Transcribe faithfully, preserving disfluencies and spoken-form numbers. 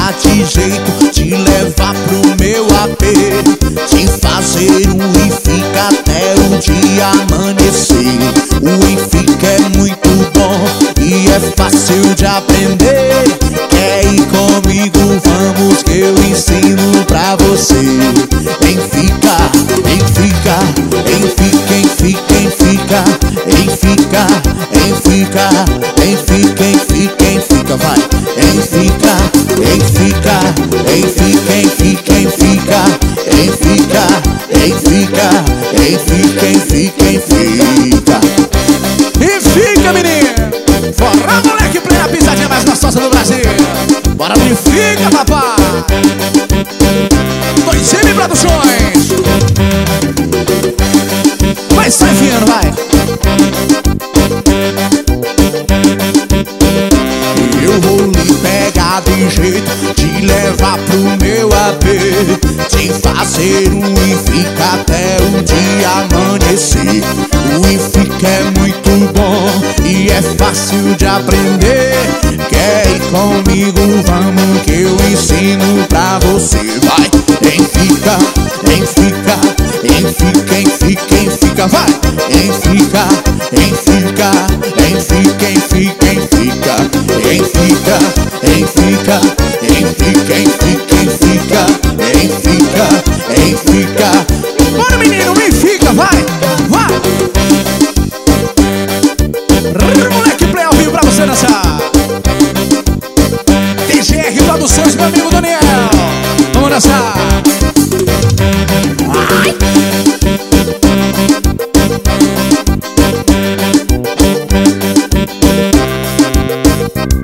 dar de jeito, te levar pro meu A P, te fazer um e fica até o dia amanhecer. O e fica é muito bom e é fácil de aprender. Quer ir comigo? Vamos que eu ensino pra você. Em fica, em fica, em fica, em fica, em fica, em fica, em fica, em fica, em fica, em fica, vai. Em fica, em fica, em fica, em fica, em fica, em fica, em fica, em fica, em fica, em fica. E fica, menino! Forró, moleque, play, a pisadinha mais gostosa do Brasil. Bora no E Fica, papai! dois M Produções. Vai, sai enfiando, vai! Eu vou lhe pegar de jeito, te levar pro meu A P, te fazer um e fica até o dia amanhecer. O e fica é muito bom e é fácil de aprender. Quer ir comigo? Vamos que eu ensino pra você. Vai, em fica, em fica, em fica, em fica, em fica, vai. Em fica, em fica, em fica, em fica, em fica, em fica, em fica, em fica, em fica, em fica, em fica, em fica. Bora, menino, e fica, vai! Vai! Rrr, moleque, play ao vivo pra você dançar. T G R Produções, meu amigo Daniel. Vamos dançar.